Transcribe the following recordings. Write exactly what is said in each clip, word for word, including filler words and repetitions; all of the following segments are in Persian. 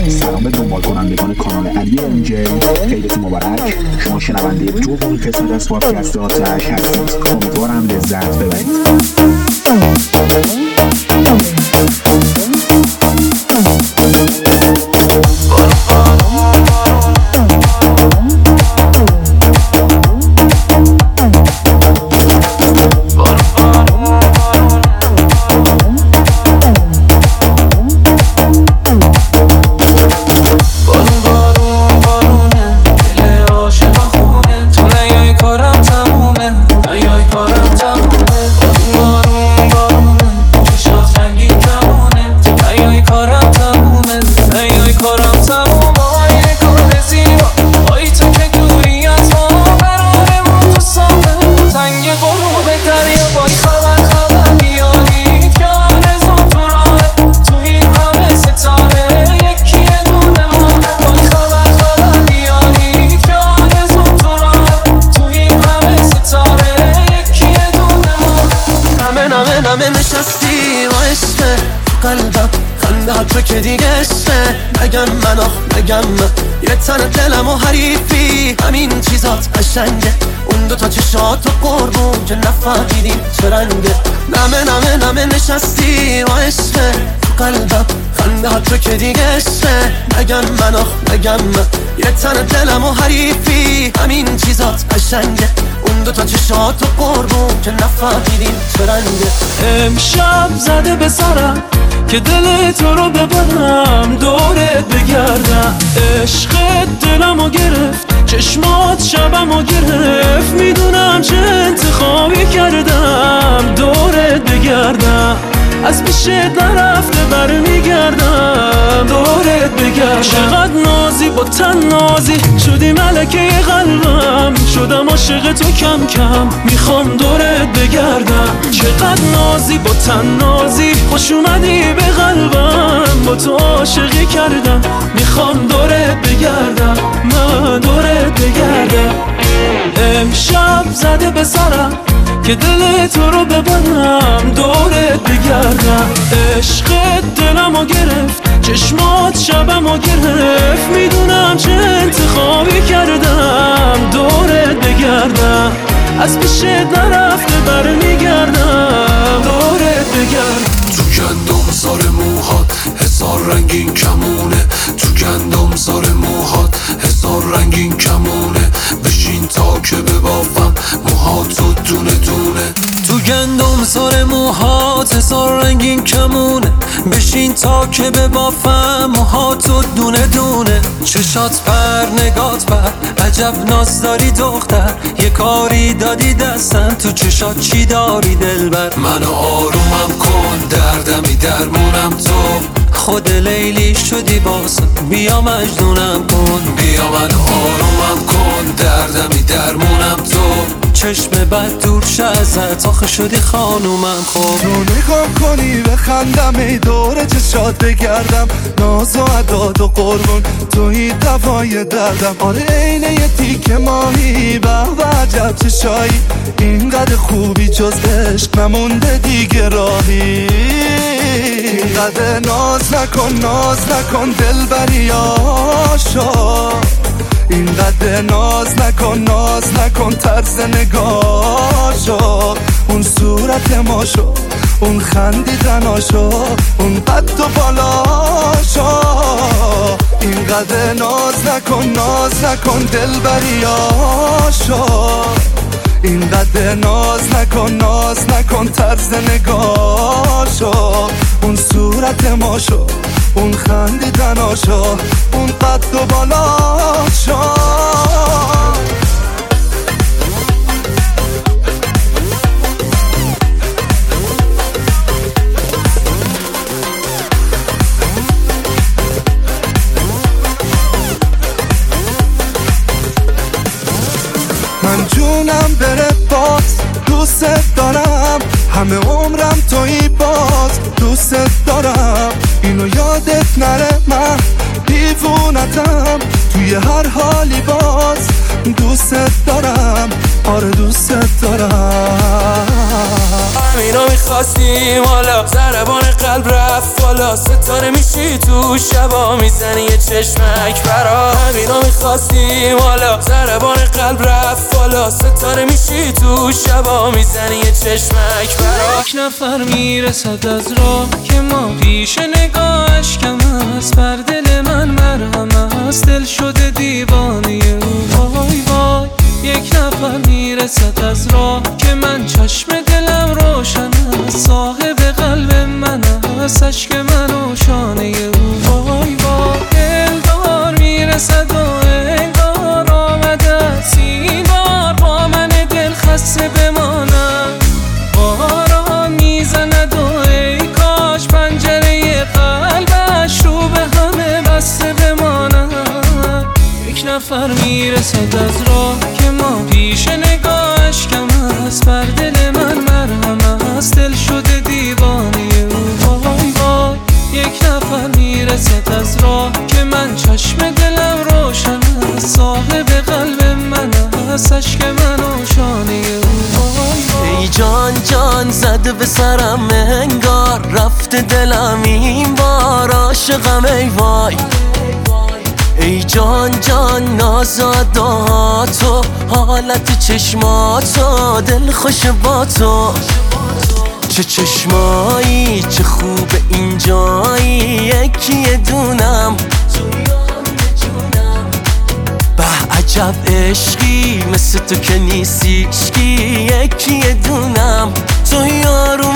سلام به دنبال کنندگان کانال علی ام جی، عیدتون مبارک. شما شنونده دومین قسمت از پادکست آتش هستید. امیدوارم لذت ببرید. نگم من آخ نگم من یه تن دلم و حریفی همین چیزات قشنگه. اون دوتا چشات و قربون که نفهمیدیم چه رنگه. نمه نمه نمه نشستی و عشقه تو قلبم خنده ها تو که دیگه عشقه. نگم من آخ نگم من یه تن دلم و حریفی همین چیزات قشنگه. اون دوتا چشات و قربون که نفهمیدیم چه رنگه. امشب زده به سرم که دل تو رو ببرم دورت بگردم. عشقت دلمو گرفت چشمات شبمو گرفت. میدونم چه انتخابی کردم دورت بگردم. از پیشت نرفته برمیگردم دورت بگردم. چقدر نازی با تن نازی شدی ملکه قلبم. شدم عاشق تو کم کم میخوام دورت بگردم. چقدر نازی با تن نازی خوش اومدی به قلبم. با تو عاشقی کردم میخوام دورت بگردم. من دورت بگردم. امشب زده به سرم که دل تو رو ببرم دورت بگردم. عشقت دلمو گرفت چشمات شبمو گرفت. میدونم چه انتخابی کردم دورت بگردم. از پیشت نرفته برمیگردم دورت بگردم. تو گندم سار موهات هزار رنگین کمونه. تو گندم سار موهات هزار رنگین کمونه. بشین تا که ببافم موهاتو دونه دونه. تو گندم سار موهات هزار رنگین کمونه. بشین تا که ببافم موهاتو دونه دونه. چشات پر نگات پر عجب ناز داری دختر. یه کاری دادی دستم تو چشات چی داری دلبر. منو آرومم کن دردمی درمونم تو. خود لیلی شدی باسم بیا مجنونم کن. بیا منو آرومم کن دردمی درمونم تو. چشم بد دور شه ازت آخه شدی خانومم. خب رو نگاه کنی بخندم ای دوره چشات بگردم. ناز و عداد و قربون توی دوای دردم. آره اینه یه تیک ماهی به به عجب چشایی. اینقدر خوبی جز عشق نمونده دیگه راهی. اینقدر ناز نکن ناز نکن دلبری آشا. اینقدر ناز نکن ناز نکن طرز نگاشو. اون صورت ماشو اون خندیدناشو اون قد و بالاشو. اینقدر ناز نکن ناز نکن دلبریاشو. اینقدر ناز نکن ناز نکن طرز نگاشو. اون صورت ماشو اون خندیدناشو اون قد و بالاشو. من جونم بره باز دوست دارم. همه عمرم توی باز دوست دارم. اینو یادت نره من دیوونتم. توی هر حالی باز دوست دارم. آره دوست دارم. همینو میخواستیم حالا ضربان قلب رفت بالا ستاره میشی تو شبا میزنی یه چشمک برا همینو میخواستیم حالا ضربان قلب رفت بالا ستاره میشی تو شبا میزنی یه چشمک برا یک نفر میرسد از راه که ما پیش نگاهش کم است بر دل من مرهم است دل شده دیوانه او وای وای یک نفر میرسد از راه که من چشم دلم روشن است صاحب قلب من است عشق من و شانه او وای وای دلدار میرسد و انگار آمده است این بار با من دل خسته بمانم باران میزند و ای کاش پنجره قلبش رو به همه بسته بمانم یک نفر میرسد از راه که ما پیش نگاهش کم است بر دل من مرهم است دل شده دیوانه او وای وای یک نفر میرسد از راه که من چشم دلم روشن است صاحب قلب من است عشق من و شانه او وای وای ای جان جان زده به سرم انگار رفته دلم این بار عاشقم ای وای ای جان جان نازاداتو حالت چشماتو دل خوش با تو چه چشمایی چه خوب اینجایی یکی دونم به عجب عشقی مثل تو که نیستیشکی یکی دونم تو یاروم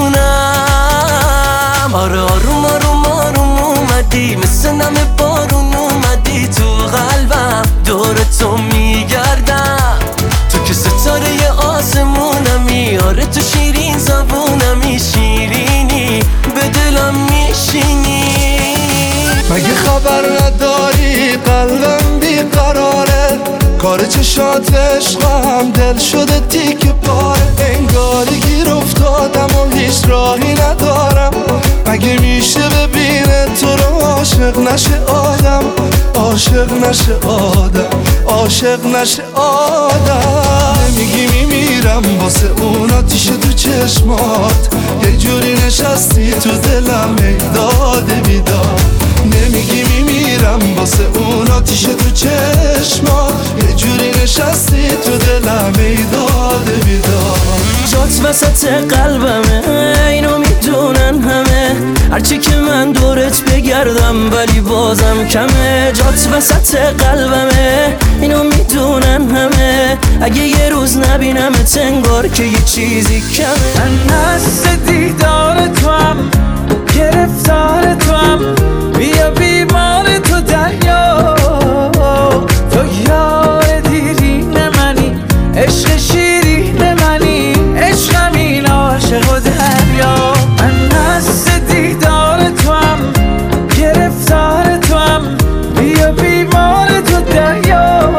جونم آره آروم آروم آروم اومدی مثل نم بارون اومدی تو قلبم دور تو میگردم تو که ستاره آسمونمی آره تو شیرین زبونمی شیرینی به دلم میشینی مگه خبر نداری قلبم بیقراره کار چشات عشقم دل شده تیک پاره انگاری گیر افتادم و هیچ راهی ندارم مگه میشه ببینه تو رو عاشق نشه آدم عاشق نشه آدم عاشق نشه آدم نمیگی میمیرم واسه اون آتیش تو چشمات یه جوری نشستی تو دلم ای داده بیداد نمیگی میمیرم واسه اون آتیش تو چشمات یه جوری نشستی تو دلم ای داده بیداد جات وسط قلبمه اینو میدونن همه هرچی که من دورت بگردم ولی بازم کمه جات وسط قلبمه اینو میدونن همه اگه یه روز نبینم انگار که یه چیزی کمه من نست دیدار تو هم گرفتار تو هم بیا بیمار تو دریا تو یار دیرین منی عشق شیرین منی عشقم این عاشق و دریا من نست دیدار تو هم گرفتار تو هم بیا بیمار تو دریا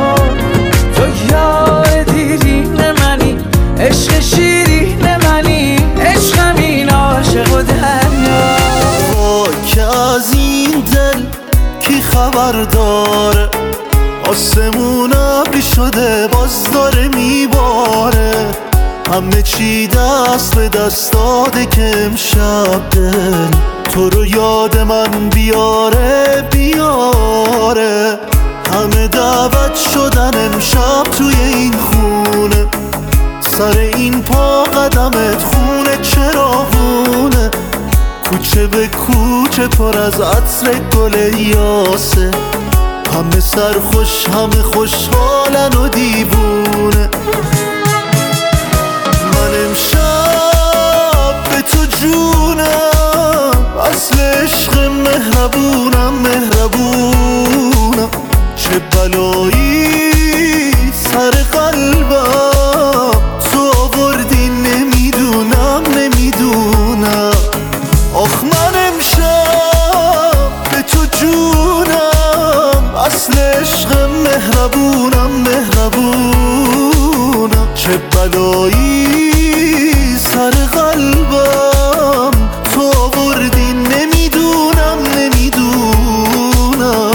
تو یار دیرین منی عشق شیرین منی عشقم این عاشق و دریا که از این دل کی خبر داره آسمون ابری شده باز داره میباره همه چی دست به دست داده که امشب دل تو رو یاد من بیاره بیاره همه دعوت شدن امشب توی این خونه سر این پا قدمت خونه چراغونه کوچه به کوچه پر از عطر گل یاسه همه سرخوش همه خوشحالن و دیوونه من امشب به تو جونم اصل عشق مهربونم مهربونم چه بلایی سر قلبم تو آوردی نمیدونم نمیدونم آخ من امشب به تو جونم اصل عشق مهربونم مهربونم چه بلایی سر قلبم تو آوردی نمیدونم نمیدونم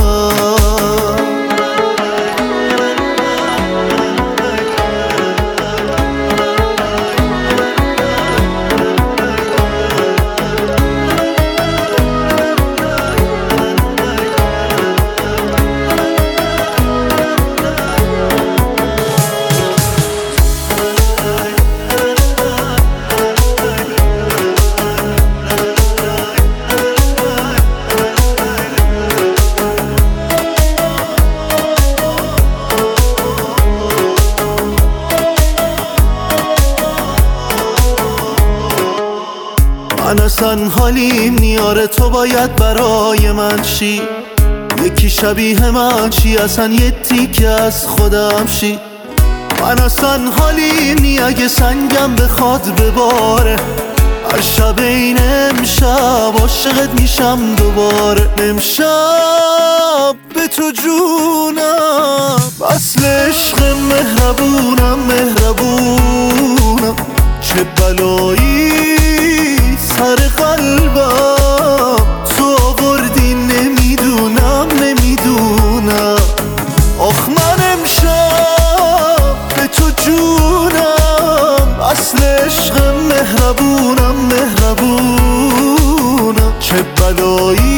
اصلا حالیم نیاره تو باید برای من شی، یکی شبیه من شی، اصلا یه تیکه از خودم شی. من اصلا حالیم نی اگه سنگم بخواد بباره، هر شب این امشب عاشقت میشم دوباره. امشب به تو جونم اصل عشق مهربونم مهربونم، چه بلایی سر قلبم تو آوردی نمیدونم نمیدونم. آخ من امشب به تو جونم اصل عشق مهربونم مهربونم، چه بلایی